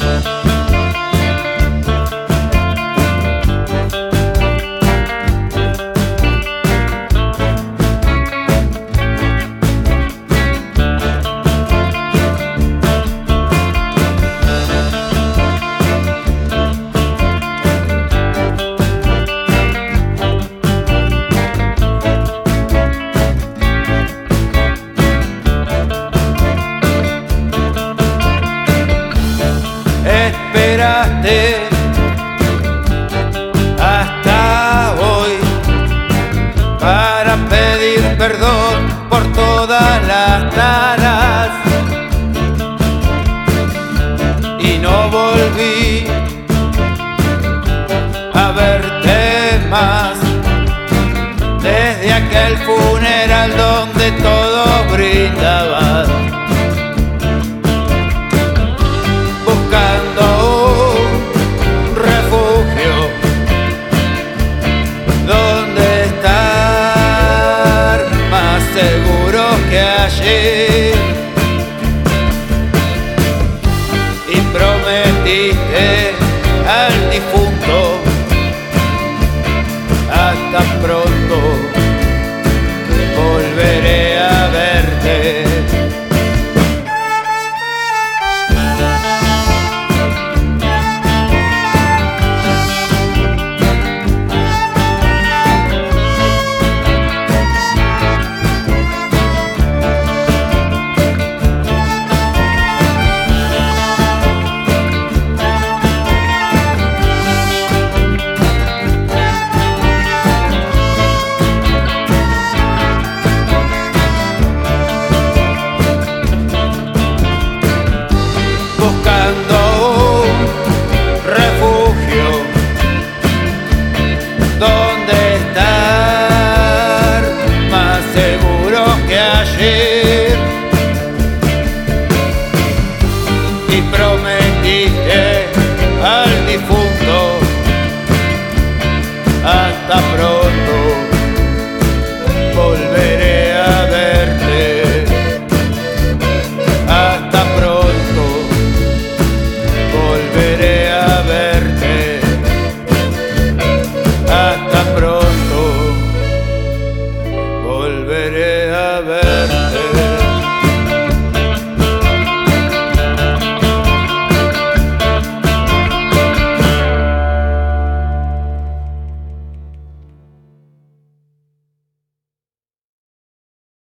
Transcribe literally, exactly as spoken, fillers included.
Esperaste hasta hoy para pedir perdón por todas las taras y no volví a verte más desde aquel funeral donde todos brindaban, buscando un refugio donde estar más seguros que allí, y prometiste al difunto hasta pronto.